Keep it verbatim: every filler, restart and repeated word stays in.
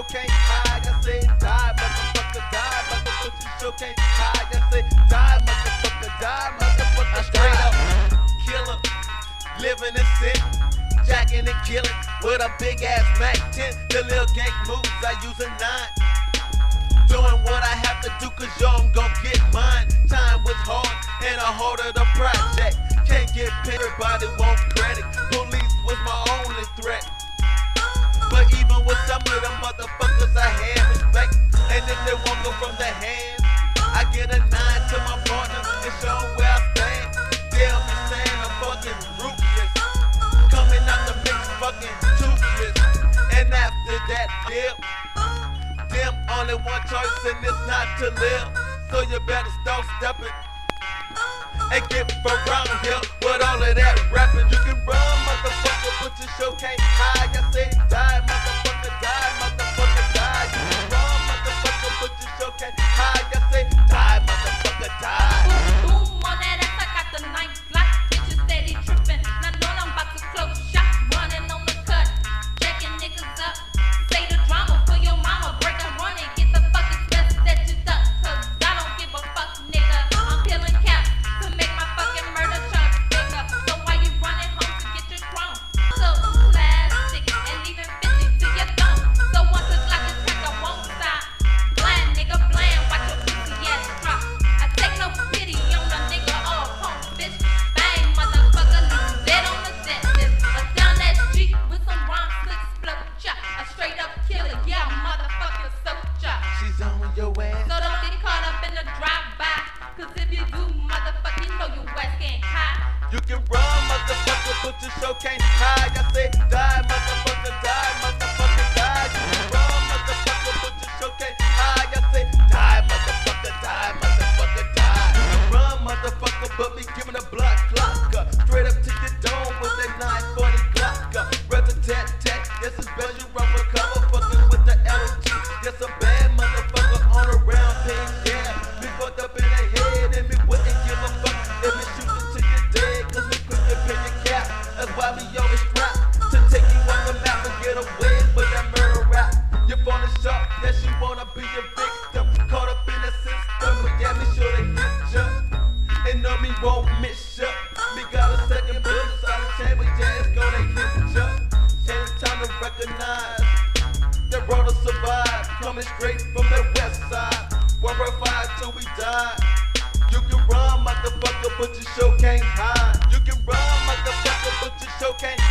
show can't hide. I say die, motherfucker, die, motherfucker, show can't hide. I say die, motherfucker, die, motherfucker, straight up killer, living in sin, jacking and killing with a big ass Mac ten. The little gang moves, I use a nine. Doing what I have to do, cause yo, I'm gon' get mine. Time was hard, and I harder the project. Can't get paid, everybody want credit. Police was my only threat. But even with some of them motherfuckers, I had respect. And if they won't go from the hands, I get a nine to my partner and show them where I stand. They'll be saying I'm fucking ruthless, coming out the mix fucking toothless. And after that dip, them only one choice and it's not to live. So you better start stepping and get around here with all of that rapping. You can run, motherfucker, but your show can't hide. I say die, motherfucker, die, motherfucker, die. You can run, motherfucker, but your show can't hide. I say die, motherfucker, die. Boom, boom on that ass, I got the ninth block. Bitches steady tripping, now know I'm about to close shop. Running on the cut, checking niggas up. Say the drama for your mama, break and run and get the fucking best that you duck. Cause I don't give a fuck, nigga. I'm killing cap to make my fucking murder charge bigger. So why you running home to get your throne? So plastic and leaving fifty to your thumb. So once the clock is cracked, I won't stop. Blind nigga, blind, watch your pussy ass drop. I take no pity on a nigga or a punk bitch. Bang, motherfucker, leave dead on the set list. A down that street with some rhyme slicks, blow chop. A straight up killer, yeah, motherfucker, so chop. She's on your ass. So don't get caught up in the drive-by. Cause if you do, motherfucker, you know your ass can't hide. You can run, motherfucker, but your show can't hide. I say die, motherfucker, die, motherfucker, die. You can run, motherfucker, but your show can't hide. I say die, motherfucker, die, motherfucker, die. You can run, motherfucker, but me giving a blood clock. uh, Straight up to your dome with that nine forty Glock. uh, Rather tat tat, yes it's best you run for cover. Fucking with the L G, yes a bad motherfucker on a round page, yeah. Me fucked up in the head and me wouldn't give a fuck if me shoot you till you're dead. Cause we quick to pay your cap, that's why we always strap to take you on the map and get away with that murder rap. You falling short, yes you wanna be a victim, caught up in the system, but yeah me sure they hit ya, and know me won't miss ya. Me got a second bullet inside the chamber, yeah it's gonna hit ya. And it's time to recognize that road to survive, coming straight from the west side. One breath fire till we die. You can run, motherfucker, but your show can't hide. You can run, motherfucker, but your show can't